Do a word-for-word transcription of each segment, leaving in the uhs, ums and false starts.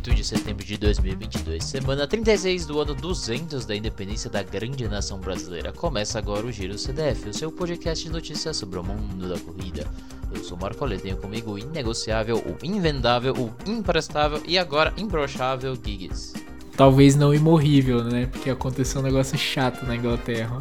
oito de setembro de dois mil e vinte e dois, semana trinta e seis do ano duzentos da independência da grande nação brasileira. Começa agora o Giro C D F, o seu podcast de notícias sobre o mundo da corrida. Eu sou o Marco Lê, tenho comigo o inegociável, o invendável, o imprestável e agora imbrochável Giggs. Talvez não imorrível, né? Porque aconteceu um negócio chato na Inglaterra.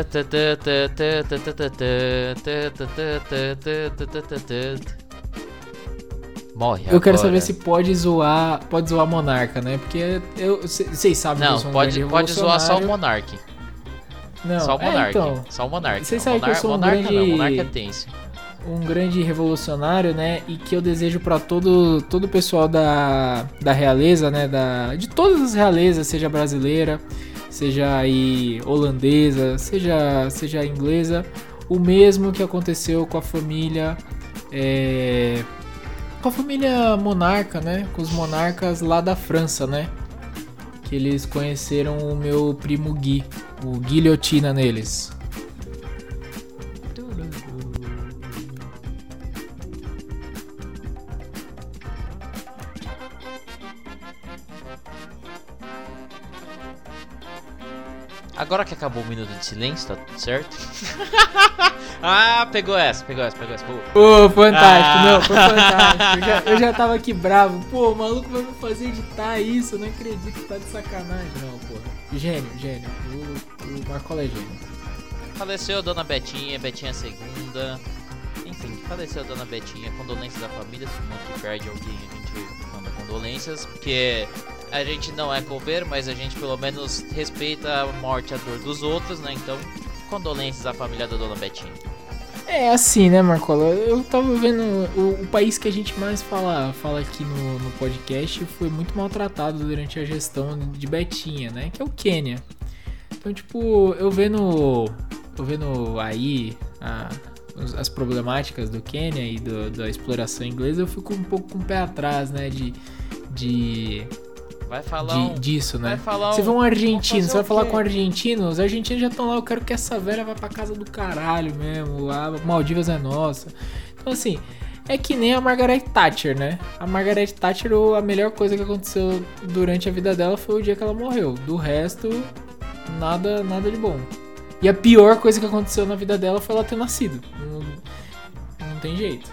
Morre eu quero agora. saber se pode zoar, pode zoar Monarca, né? Porque vocês sabem que eu sou um pode, grande pode zoar só o revolucionário. Monark. Não, Só o Monark. É, então, só o Monark. Vocês não. sabem que eu sou um Monarca grande... não, Monarca é tenso. um grande revolucionário, né? E que eu desejo pra todo todo o pessoal da, da realeza, né? Da, de todas as realezas, seja brasileira, seja aí holandesa, seja, seja inglesa, o mesmo que aconteceu com a família... É, com a família monarca, né? Com os monarcas lá da França, né? Que eles conheceram o meu primo Gui, o guilhotina neles. Agora que acabou o minuto de silêncio, tá tudo certo? Ah, pegou essa, pegou essa, pegou essa. Pô, oh, fantástico, Ah. não, foi fantástico. Eu já, eu já tava aqui bravo. Pô, o maluco vai me fazer editar isso, eu não acredito que tá de sacanagem. Não, porra. Gênio, gênio. O, o Marcola é gênio. Faleceu a dona Betinha, Betinha segunda. Enfim, faleceu a dona Betinha. Condolências da família, se muito que perde alguém, a gente manda condolências. Porque a gente não é coveiro, mas a gente pelo menos respeita a morte e a dor dos outros, né? Então, condolências à família da dona Betinha. É assim, né, Marcola? Eu tava vendo o, o país que a gente mais fala, fala aqui no, no podcast foi muito maltratado durante a gestão de Betinha, né? Que é o Quênia. Então, tipo, eu vendo, eu vendo aí a, as problemáticas do Quênia e do, da exploração inglesa, eu fico um pouco com o pé atrás, né? De... de Vai falar de, um, disso, né? vai falar um, você vê um argentino, você vai o falar quê? com um argentino, os argentinos já estão lá, eu quero que essa velha vá pra casa do caralho mesmo, a Maldivas é nossa. Então assim, é que nem a Margaret Thatcher, né? A Margaret Thatcher, a melhor coisa que aconteceu durante a vida dela foi o dia que ela morreu. Do resto, nada, nada de bom. E a pior coisa que aconteceu na vida dela foi ela ter nascido. Não, não tem jeito.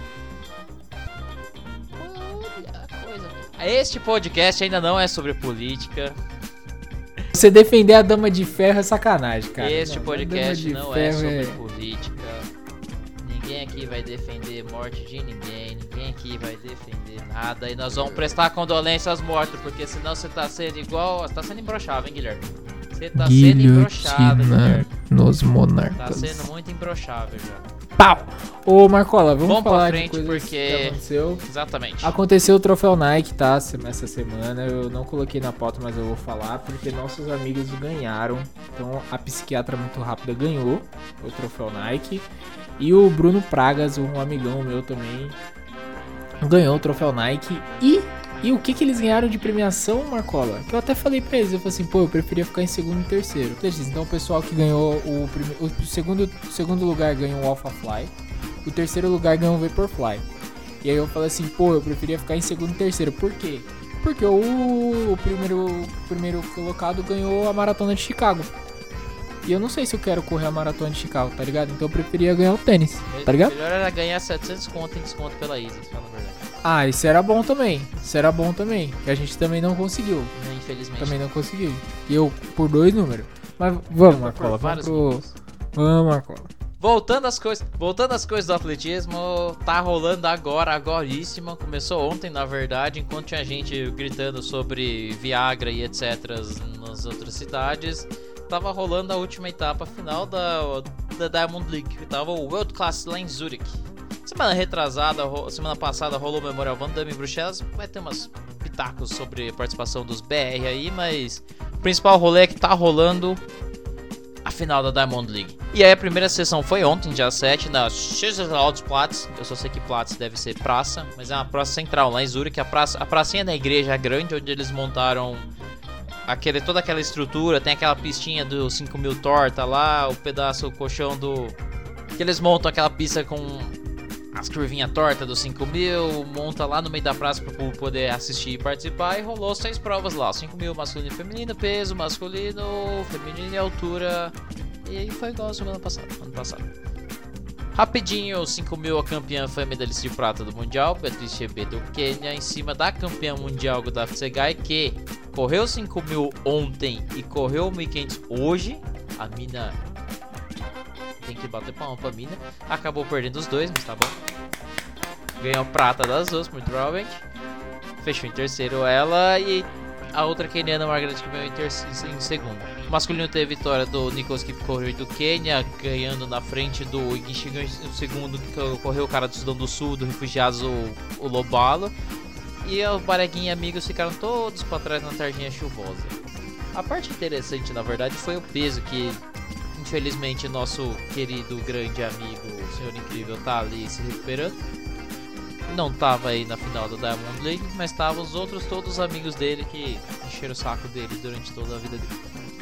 Este podcast ainda não é sobre política. Você defender a Dama de Ferro é sacanagem, cara. Este não, podcast não é sobre é... política. Ninguém aqui vai defender morte de ninguém. Ninguém aqui vai defender nada. E nós vamos prestar condolência aos mortos, porque senão você tá sendo igual... Você tá sendo embroxável, hein, Guilherme? Você tá sendo embroxável, Guilherme. Nos monarcas. Tá sendo muito embroxável já. Pau! Ô, Marcola, vamos, Vamos falar pra frente, de coisas porque... que aconteceu. Exatamente. Aconteceu o troféu Nike, tá? Essa semana. Eu não coloquei na pauta, mas eu vou falar, porque nossos amigos ganharam. Então, a psiquiatra muito rápida ganhou o troféu Nike. E o Bruno Pragas, um amigão meu também, ganhou o troféu Nike. E... E o que que eles ganharam de premiação, Marcola? Que eu até falei pra eles, eu falei assim, pô, eu preferia ficar em segundo e terceiro. Então o pessoal que ganhou o, prime... o segundo, segundo lugar ganhou o Alpha Fly, o terceiro lugar ganhou o Vaporfly. E aí eu falei assim, pô, eu preferia ficar em segundo e terceiro. Por quê? Porque o, o primeiro, o primeiro colocado ganhou a Maratona de Chicago. E eu não sei se eu quero correr a Maratona de Chicago, tá ligado? Então eu preferia ganhar o tênis, tá ligado? Melhor era ganhar setecentos conto em desconto pela Easy, fala a verdade. Ah, isso era bom também. Isso era bom também. Que a gente também não conseguiu. Infelizmente. Também não consegui. E eu por dois números. Mas vamos, Marcola. Vamos pro... Vamos, Marcola. Voltando às coisas, voltando às coisas do atletismo, tá rolando agora, agoríssima. Começou ontem, na verdade, enquanto tinha gente gritando sobre Viagra e etcétera nas outras cidades. Tava rolando a última etapa final da, da Diamond League, que tava o World Class lá em Zurich. Semana retrasada, semana passada rolou o Memorial Van Damme em Bruxelas. Vai ter umas pitacos sobre a participação dos B R aí, mas o principal rolê é que tá rolando a final da Diamond League. E aí a primeira sessão foi ontem, dia sete, na Schützenwaldplatz. Eu só sei que Platz deve ser praça, mas é uma praça central lá em Zurich. A, praça, a pracinha da igreja grande, onde eles montaram aquele, toda aquela estrutura. Tem aquela pistinha dos cinco mil torta lá, o pedaço, o colchão do... que eles montam aquela pista com as curvinhas tortas dos cinco mil, monta lá no meio da praça para poder assistir e participar, e rolou seis provas lá, cinco mil masculino e feminino, peso masculino, feminino e altura, e aí foi igual a semana passada, ano passado. Rapidinho, cinco mil, a campeã foi a medalhista de prata do Mundial, Beatriz Chebet do Quênia, em cima da campeã mundial Godaf Tsegay, que correu cinco mil ontem e correu mil e quinhentos hoje. A mina tem que bater palma pra mina. Acabou perdendo os dois, mas tá bom. Ganhou prata das duas, muito provavelmente. Fechou em terceiro ela, e a outra queniana, Margaret, que veio em, terceiro, em segundo. O masculino teve vitória do Nicholas Kipkorir do Quênia, ganhando na frente do Igishiga em segundo, que correu o cara do Sudão do Sul, do Refugiados, o, o Lobalo. E o Bareguinha e amigos ficaram todos pra trás na tardinha chuvosa. A parte interessante, na verdade, foi o peso, que infelizmente nosso querido grande amigo, o senhor incrível, tá ali se recuperando. Não tava aí na final da Diamond League, mas tava os outros todos os amigos dele que encheram o saco dele durante toda a vida dele.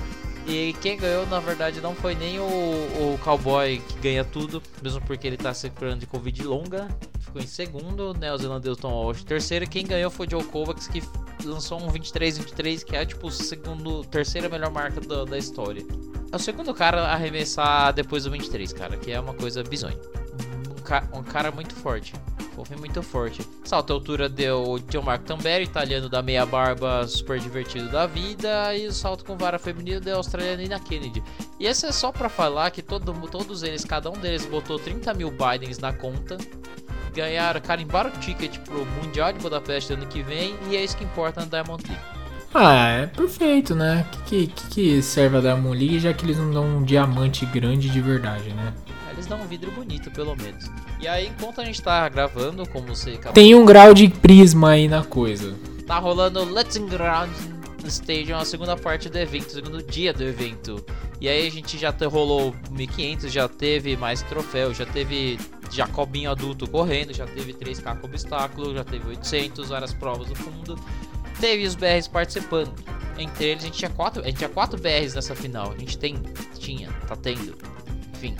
E quem ganhou, na verdade, não foi nem o, o cowboy que ganha tudo, mesmo porque ele tá se curando de Covid longa. Ficou em segundo, o neozelandês Tom Walsh terceiro. Quem ganhou foi o Joe Kovacs, que lançou um vinte e três vinte e três, que é tipo o segundo, terceira melhor marca da, da história. É o segundo cara a arremessar depois do vinte e três, cara, que é uma coisa bizonha. Um, ca um cara muito forte. Foi muito forte. Salto à altura deu o Gianmarco Tamberi, italiano da meia barba, super divertido da vida. E o salto com vara feminino deu a australiana Ina Kennedy. E esse é só pra falar que todo, todos eles, cada um deles botou trinta mil Bidens na conta. Ganharam, carimbaram o ticket pro Mundial de Budapeste ano que vem. E é isso que importa na Diamond League. Ah, é perfeito, né? O que, que, que serve a Diamond League, já que eles não dão um diamante grande de verdade, né? Eles dão um vidro bonito, pelo menos. E aí, enquanto a gente tá gravando, como você acabou... Tem um grau de prisma aí na coisa. Tá rolando Let's Ground Stadium, a segunda parte do evento, o segundo dia do evento. E aí a gente já te, rolou mil e quinhentos, já teve mais troféu, já teve Jacobinho adulto correndo, já teve três K com obstáculo, já teve oitocentos, várias provas no fundo. Teve os B Rs participando. Entre eles a gente tinha quatro, a gente tinha quatro B Rs nessa final. A gente tem, tinha, tá tendo. Enfim.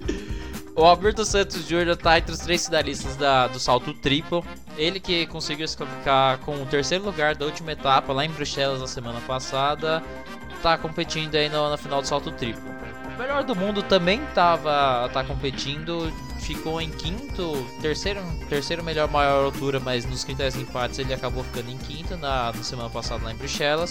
O Alberto Santos Júnior tá entre os três finalistas da, do salto triplo. Ele que conseguiu se classificar com o terceiro lugar da última etapa lá em Bruxelas na semana passada. Tá competindo aí no, na final do salto triplo. O melhor do mundo também tava tá competindo. Ficou em quinto, terceiro, terceiro melhor maior altura, mas nos critérios de empates ele acabou ficando em quinto na, na semana passada lá em Bruxelas.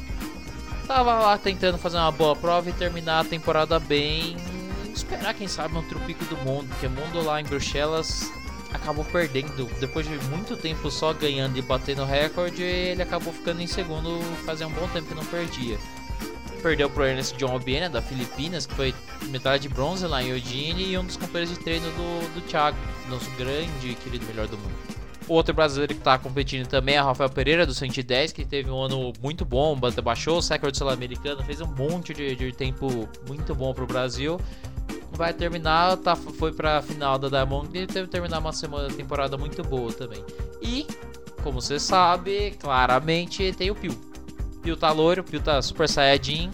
Tava lá tentando fazer uma boa prova e terminar a temporada bem. Esperar, quem sabe, um Tropico do Mundo, porque o mundo lá em Bruxelas acabou perdendo. Depois de muito tempo só ganhando e batendo recorde, ele acabou ficando em segundo, fazia um bom tempo que não perdia. Perdeu pro Ernest John Obiena, da Filipinas, que foi medalha de bronze lá em Eugene, e um dos companheiros de treino do, do Thiago, nosso grande e querido melhor do mundo. O outro brasileiro que está competindo também é o Rafael Pereira, do cento e dez, que teve um ano muito bom, baixou o recorde sul-americano, fez um monte de, de tempo muito bom pro Brasil. Vai terminar, tá, foi pra final da Diamond e teve que terminar uma semana, temporada muito boa também. E, como você sabe, claramente tem o Pio. Pio tá loiro, o Pio tá super saiyajin.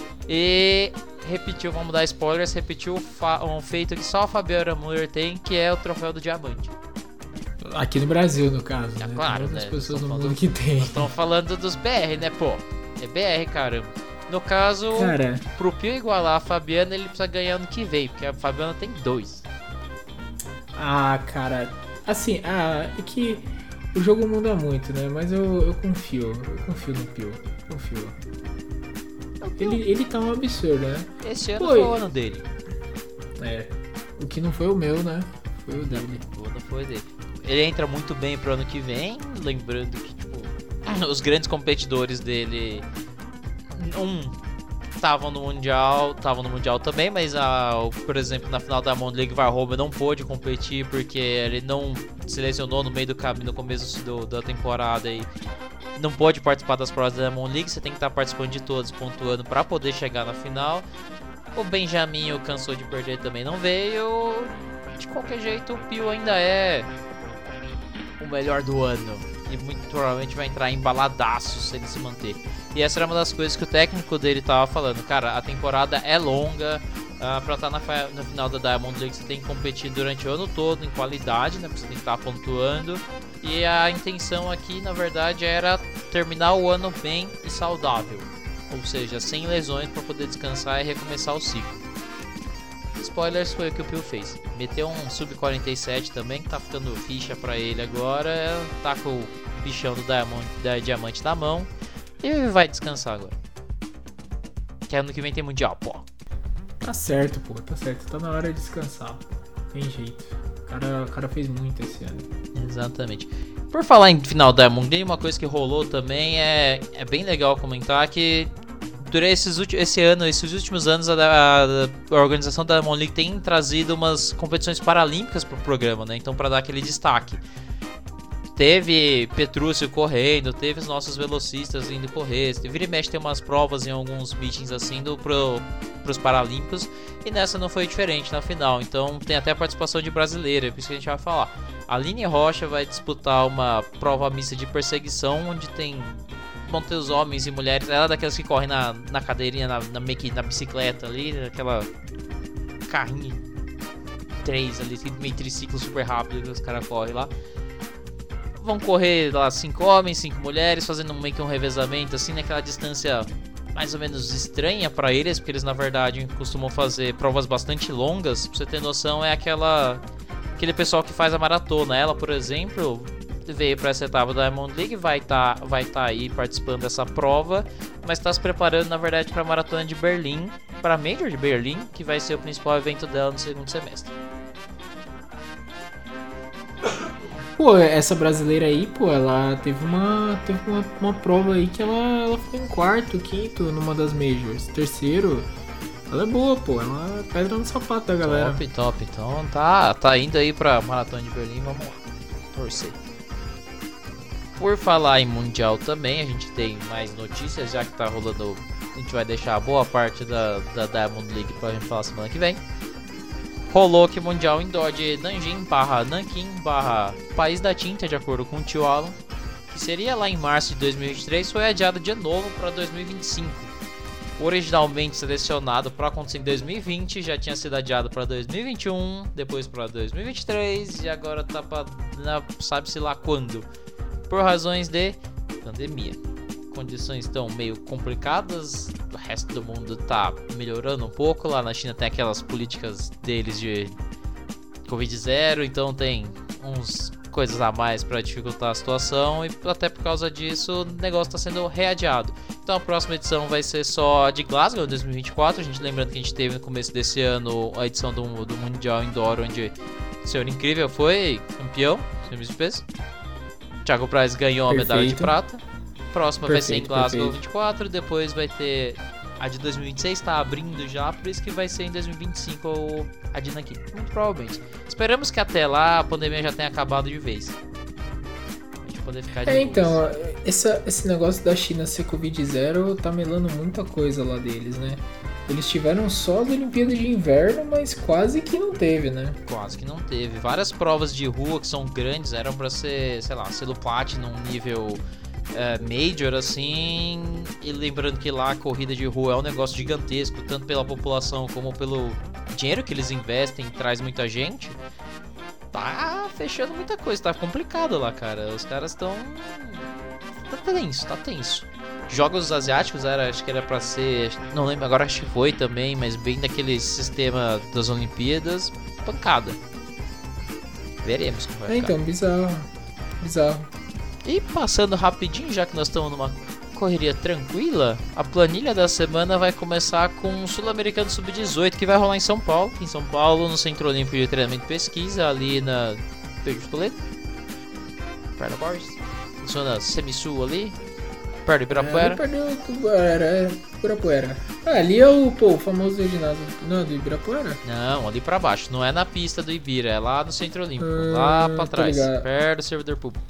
E repetiu, vamos dar spoilers, repetiu um feito que só a Fabiana Muller tem, que é o troféu do diamante. Aqui no Brasil, no caso. É, né? claro, tem outras né? pessoas no falando, mundo que tem. Estão falando dos B R, né, pô? É B R, caramba. No caso, Cara, pro Pio igualar a Fabiana, ele precisa ganhar ano que vem, porque a Fabiana tem dois. Ah, cara, assim, ah, é que o jogo muda muito, né? Mas eu, eu confio, eu confio no Pio, eu confio. Ele, ele tá um absurdo, né? Esse ano foi. foi o ano dele. É, o que não foi o meu, né? Foi o dele. O ano foi dele. Ele entra muito bem pro ano que vem, lembrando que, tipo, os grandes competidores dele... Um, estavam no Mundial, estavam no Mundial também, mas, a, por exemplo, na final da Diamond League, Varholm não pôde competir porque ele não selecionou no meio do caminho, no começo do, da temporada e não pôde participar das provas da Diamond League. Você tem que estar participando de todas, pontuando para poder chegar na final. O Benjamin cansou de perder, também não veio. De qualquer jeito, o Pio ainda é o melhor do ano e muito provavelmente vai entrar embaladaço se ele se manter. E essa era uma das coisas que o técnico dele tava falando. Cara, a temporada é longa, Uh, pra estar na, na final da Diamond League você tem que competir durante o ano todo em qualidade, né? Você tem que estar pontuando. E a intenção aqui, na verdade, era terminar o ano bem e saudável. Ou seja, sem lesões para poder descansar e recomeçar o ciclo. Spoilers, foi o que o Pio fez. Meteu um sub quarenta e sete também, que tá ficando ficha pra ele agora. Tá com o bichão do Diamond, da Diamante na mão. E vai descansar agora. Que ano que vem tem Mundial, pô. Tá certo, pô, tá certo. Tá na hora de descansar. Tem jeito. O cara, o cara fez muito esse ano. Exatamente. Por falar em final da Diamond League, uma coisa que rolou também é, é bem legal comentar que durante esses últimos, esse ano, esses últimos anos, a, a, a organização da Diamond League tem trazido umas competições paralímpicas pro programa, né? Então, para dar aquele destaque. Teve Petrúcio correndo, teve os nossos velocistas indo correr. Vira e mexe tem umas provas em alguns meetings assim indo pro, pros Paralímpicos. E nessa não foi diferente na final. Então tem até a participação de brasileira, é por isso que a gente vai falar. A Aline Rocha vai disputar uma prova mista de perseguição, onde tem vão ter os homens e mulheres. Ela é daquelas que correm na, na cadeirinha, na, na, na bicicleta ali, aquela carrinho três ali, meio triciclo super rápido que os caras correm lá. Vão correr lá cinco homens, cinco mulheres, fazendo meio que um revezamento assim, naquela distância mais ou menos estranha para eles, porque eles na verdade costumam fazer provas bastante longas. Pra você ter noção, é aquela aquele pessoal que faz a maratona. Ela, por exemplo, veio para essa etapa da Diamond League, vai estar tá, vai tá aí participando dessa prova, mas está se preparando na verdade para a maratona de Berlim, para a Major de Berlim, que vai ser o principal evento dela no segundo semestre. Pô, essa brasileira aí, pô, ela teve uma, teve uma, uma prova aí que ela, ela ficou em quarto, quinto numa das majors. Terceiro, ela é boa, pô, ela é pedra no sapato da galera. Top, top. Então tá, tá indo aí pra Maratona de Berlim, vamos lá, torcer. Por falar em Mundial também, a gente tem mais notícias, já que tá rolando, a gente vai deixar boa parte da, da Diamond League pra gente falar semana que vem. Rolou que Mundial Indoor de Nanjing barra Nanquim barra País da Tinta, de acordo com o tio Alan, que seria lá em março de dois mil e vinte e três, foi adiado de novo para dois mil e vinte e cinco. Originalmente selecionado para acontecer em dois mil e vinte, já tinha sido adiado para dois mil e vinte e um, depois para dois mil e vinte e três e agora tá para sabe-se lá quando, por razões de pandemia. Condições estão meio complicadas, o resto do mundo tá melhorando um pouco. Lá na China tem aquelas políticas deles de Covid zero, então tem uns coisas a mais para dificultar a situação, e até por causa disso o negócio está sendo readiado. Então a próxima edição vai ser só de Glasgow, dois mil e vinte e quatro. A gente lembrando que a gente teve no começo desse ano a edição do, do Mundial Indoor, onde o Senhor Incrível foi campeão, sem peso. Thiago Braz ganhou a medalha de prata. Próxima perfeito, vai ser em Glasgow perfeito. vinte e quatro, depois vai ter a de dois mil e vinte e seis, está abrindo já, por isso que vai ser em dois mil e vinte e cinco a de Nanquim, muito provavelmente. Esperamos que até lá a pandemia já tenha acabado de vez. A gente poder ficar de É, então, essa, esse negócio da China ser Covid zero tá melando muita coisa lá deles, né? Eles tiveram só as Olimpíadas de Inverno, mas quase que não teve, né? Quase que não teve. Várias provas de rua que são grandes, eram pra ser, sei lá, selo Platinum nível... É, major assim, e lembrando que lá a corrida de rua é um negócio gigantesco, tanto pela população como pelo dinheiro que eles investem, traz muita gente. Tá fechando muita coisa, tá complicado lá, cara. Os caras estão tá tenso, tá tenso. Jogos asiáticos era, acho que era pra ser, não lembro agora, acho que foi também, mas bem daquele sistema das Olimpíadas, pancada. Veremos como vai é, ficar. Então, bizarro, bizarro. E passando rapidinho, já que nós estamos numa correria tranquila, a planilha da semana vai começar com o Sul-Americano sub dezoito, que vai rolar em São Paulo. Em São Paulo, no Centro Olímpico de Treinamento e Pesquisa, ali na Pedro de Toledo, perto da Borges, zona semi-sul ali, perto de Ibirapuera. É, perto do Ibirapuera, é, Ibirapuera. Ah, ali é o, pô, o famoso ginásio, não é do Ibirapuera? Não, ali pra baixo, não é na pista do Ibira, é lá no Centro Olímpico, ah, lá pra trás, perto do servidor público.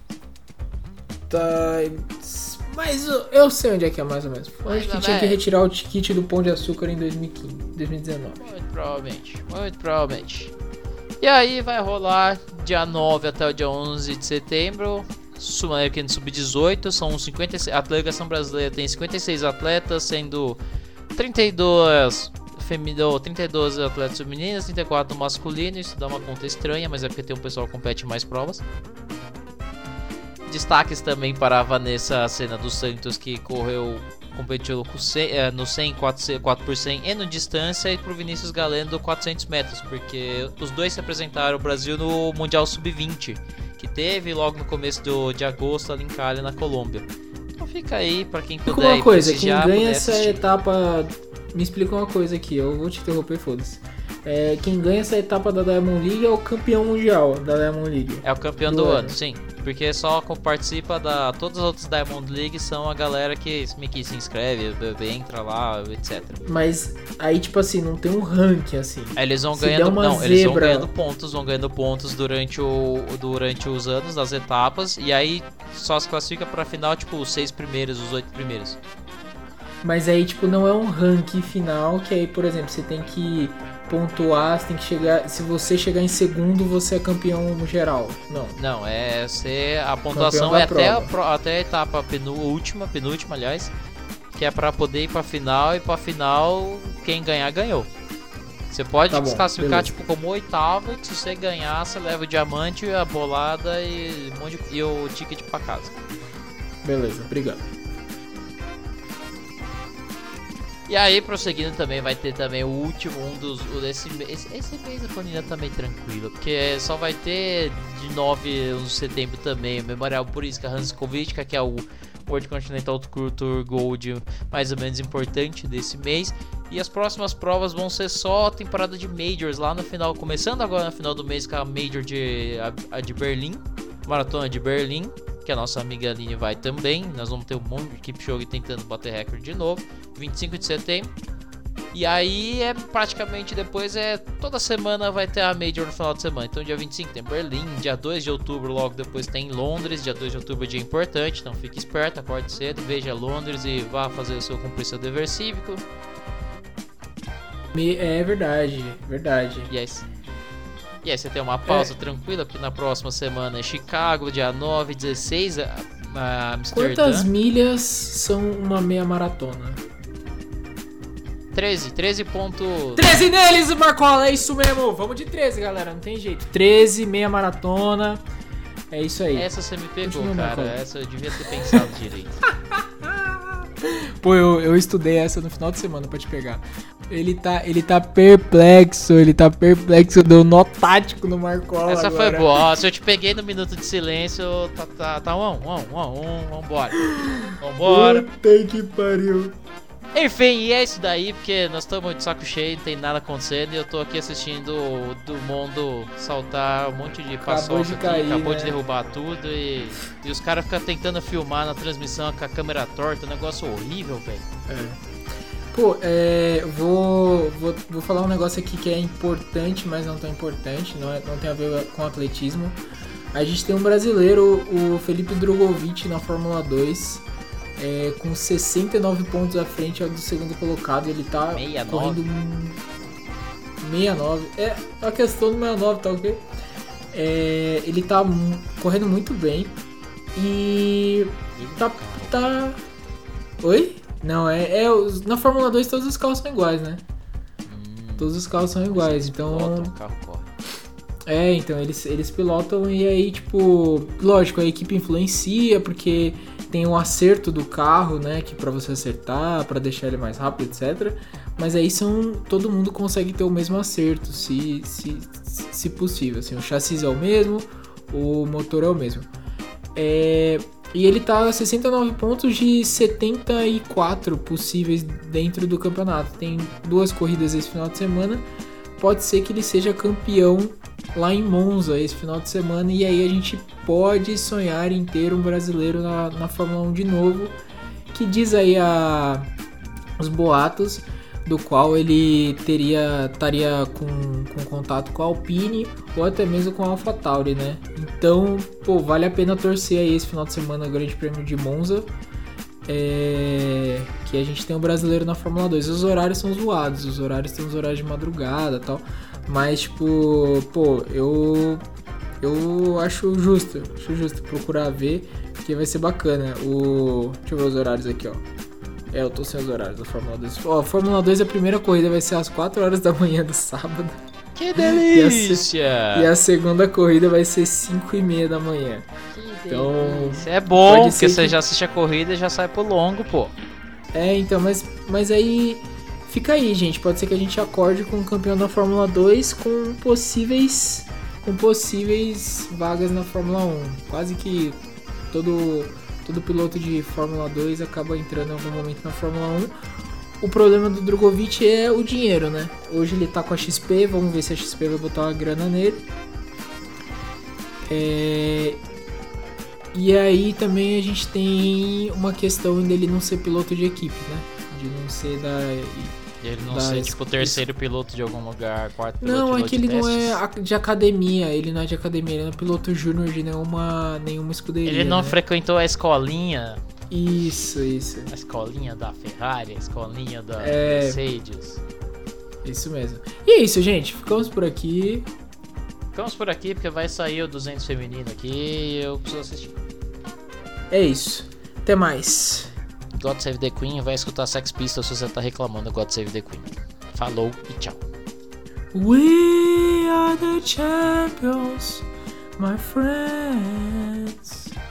Tá, mas eu sei onde é que é mais ou menos. Acho que tinha que retirar o kit do Pão de Açúcar em dois mil e quinze, dois mil e dezenove. Muito provavelmente, muito provavelmente. E aí vai rolar dia nove até o dia onze de setembro, Sul-Americano sub dezoito, são cinquenta e seis, a delegação brasileira tem cinquenta e seis atletas, sendo trinta e dois feminino, trinta e dois atletas femininas, trinta e quatro no masculino. Isso dá uma conta estranha, mas é porque tem um pessoal que compete em mais provas. Destaques também para a Vanessa Senna dos Santos, que correu, competiu no cem, quatro por cento e no distância, e para o Vinícius Galeno do quatrocentos metros, porque os dois se apresentaram o Brasil no Mundial sub vinte, que teve logo no começo do, de agosto ali em Cali, na Colômbia. Então fica aí para quem puder. Uma coisa, quem ganha essa assistir. etapa, me explica uma coisa aqui, eu vou te interromper, foda-se. É, quem ganha essa etapa da Diamond League é o campeão mundial da Diamond League. É o campeão do, do ano, sim. Porque só participa da... Todas as outras Diamond League são a galera que, que se inscreve, entra lá, etcétera. Mas aí, tipo assim, não tem um ranking assim. Eles vão Se ganhando... Não, zebra... eles vão ganhando pontos, vão ganhando pontos durante, o, durante os anos das etapas. E aí só se classifica pra final, tipo, os seis primeiros, os oito primeiros. Mas aí, tipo, não é um ranking final, que aí, por exemplo, você tem que pontuar, você tem que chegar... Se você chegar em segundo, você é campeão geral. Não. Não, é ser... A pontuação é até a, até a etapa penúltima, penúltima, aliás, que é pra poder ir pra final, e pra final, quem ganhar, ganhou. Você pode tá se classificar, tipo, como oitavo, que se você ganhar, você leva o diamante, a bolada e, um monte de, e o ticket pra casa. Beleza, obrigado. E aí, prosseguindo também, vai ter também o último, um dos... Esse, esse, esse mês a planilha tá meio tranquila, porque só vai ter de nove de setembro também o Memorial Boriska Hanskovic, que é o World Continental Tour Gold mais ou menos importante desse mês. E as próximas provas vão ser só temporada de Majors lá no final, começando agora no final do mês com a Major de, a, a de Berlim, Maratona de Berlim, que a nossa amiga Aline vai também. Nós vamos ter um monte de Kipchoge tentando bater recorde de novo, vinte e cinco de setembro. E aí é praticamente depois é toda semana vai ter a Major no final de semana. Então dia vinte e cinco tem Berlim, dia dois de outubro logo depois tem Londres. Dia dois de outubro é dia importante, então fique esperto, acorde cedo, veja Londres e vá fazer o seu cumprir seu dever cívico. É verdade, verdade. Yes. E aí você tem uma pausa é. tranquila, porque na próxima semana é Chicago, dia nove, dezesseis, a, a Amsterdã. Quantas milhas são uma meia maratona? treze, treze ponto... treze neles, Marcola, é isso mesmo. Vamos de treze, galera, não tem jeito. treze, meia maratona, é isso aí. Essa você me pegou, Continua, cara, Marcola. Essa eu devia ter pensado direito. Pô, eu, eu estudei essa no final de semana pra te pegar. Ele tá, ele tá perplexo, ele tá perplexo, deu nó tático no Marcola. Essa agora. foi boa, se eu te peguei no minuto de silêncio, tá, tá, tá um, um, um, um, vambora. Vambora. Puta que pariu. Enfim, e é isso daí, porque nós estamos de saco cheio, não tem nada acontecendo, e eu tô aqui assistindo o do mundo saltar um monte de paçoca aqui, cair, acabou né? de derrubar tudo, e, e os caras ficam tentando filmar na transmissão com a câmera torta, um negócio horrível, velho. É. Pô, é, vou, vou, vou falar um negócio aqui que é importante, mas não tão importante, não, é, não tem a ver com atletismo. A gente tem um brasileiro, o Felipe Drogovic, na Fórmula dois, é, com sessenta e nove pontos à frente do segundo colocado. Ele tá sessenta e nove. Correndo sessenta e nove. É a questão do sessenta e nove, tá ok? É, ele tá correndo muito bem e tá... tá... Oi? Não, é, é na Fórmula dois todos os carros são iguais, né? Hum, todos os carros são iguais, então... Pilotam, o carro corre. É, então eles, eles pilotam e aí, tipo... Lógico, a equipe influencia porque tem um acerto do carro, né? Que pra você acertar, pra deixar ele mais rápido, etcétera. Mas aí são... Todo mundo consegue ter o mesmo acerto, se, se, se possível. Assim, o chassi é o mesmo, o motor é o mesmo. É... E ele tá a sessenta e nove pontos de setenta e quatro possíveis dentro do campeonato. Tem duas corridas esse final de semana. Pode ser que ele seja campeão lá em Monza esse final de semana. E aí a gente pode sonhar em ter um brasileiro na, na Fórmula um de novo. Que diz aí a, os boatos do qual ele teria estaria com, com contato com a Alpine ou até mesmo com a AlphaTauri, né? Então, pô, vale a pena torcer aí esse final de semana o Grande Prêmio de Monza, é, que a gente tem um brasileiro na Fórmula dois. Os horários são zoados, os horários tem os horários de madrugada e tal, mas tipo, pô, eu eu acho justo, acho justo procurar ver, porque vai ser bacana. O, deixa eu ver os horários aqui, ó. É, eu tô sem os horários da Fórmula dois. Ó, a Fórmula dois, a primeira corrida vai ser às quatro horas da manhã do sábado. Que delícia! E a, se... e a segunda corrida vai ser cinco e meia da manhã. Que então, delícia. É bom, porque você que... já assiste a corrida e já sai pro longo, pô. É, então, mas, mas aí... Fica aí, gente. Pode ser que a gente acorde com o campeão da Fórmula dois com possíveis... Com possíveis vagas na Fórmula um. Quase que todo, todo piloto de Fórmula dois acaba entrando em algum momento na Fórmula um. O problema do Drogovic é o dinheiro, né? Hoje ele tá com a X P, vamos ver se a X P vai botar uma grana nele. É... E aí também a gente tem uma questão dele não ser piloto de equipe, né? De não ser da... Ele não da... ser tipo terceiro piloto de algum lugar, quarto piloto não, de é que ele testes. não é de academia, ele não é de academia, ele não é piloto júnior de nenhuma, nenhuma escuderia. Ele não né? frequentou a escolinha. Isso, isso. A escolinha da Ferrari, a escolinha da é... Mercedes. Isso mesmo. E é isso, gente. Ficamos por aqui. Ficamos por aqui porque vai sair o duzentos feminino aqui e eu preciso assistir. É isso. Até mais. God Save the Queen, vai escutar Sex Pistols se você tá reclamando God Save the Queen. Falou e tchau. We are the champions, my friends.